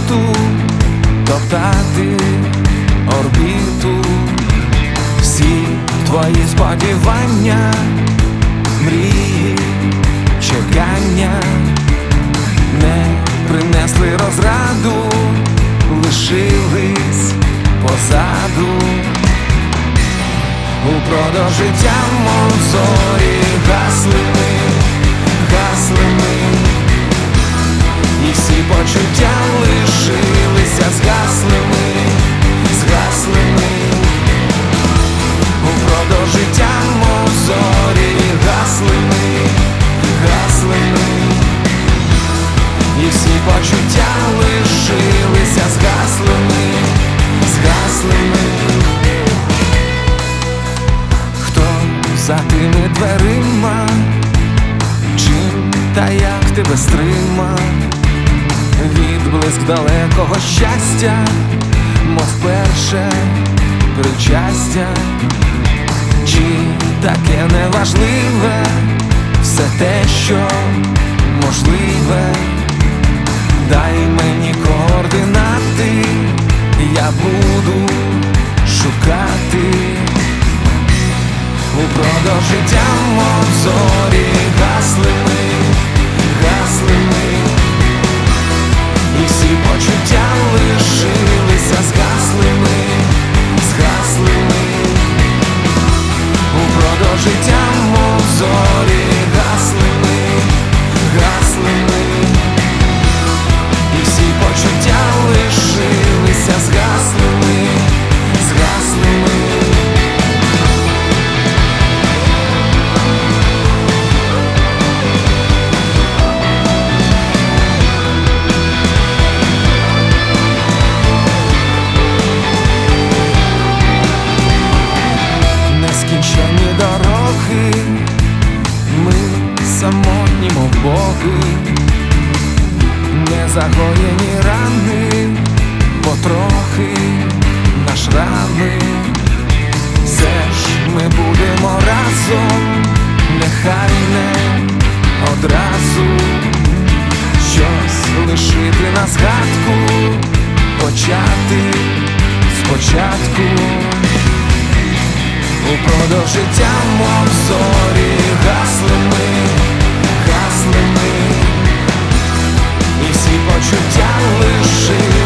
буду топтати орбіту. Всі твої сподівання, мрії, чекання не принесли розраду, лишились позаду. Упродовж життя, мов зорі, гасли ми, і всі почуття лишилися згаслими. Упродовж життя, мов зорі, гасли ми, і всі почуття лишилися згаслими. Хто за тими дверима, чим та як тебе стрима? Відблиск далекого щастя, мов перше причастя. Чи таке неважливе все те, що можливе? Дай мені координати, я буду шукати. Упродовж життя, мов зорі, гасли ми, і всі почуття лишилися згаслими. Упродовж життя, мов зорі, гасли ми, і всі почуття лишилися згаслими. Нескінченні дороги, ми самотні, мов боги, незагоєні рани, потрохи на шрами. Все ж ми будемо разом, нехай не одразу. Щось лишити на згадку, почати спочатку. Упродовж життя, мов зорі, гасли ми, і всі почуття лишилися.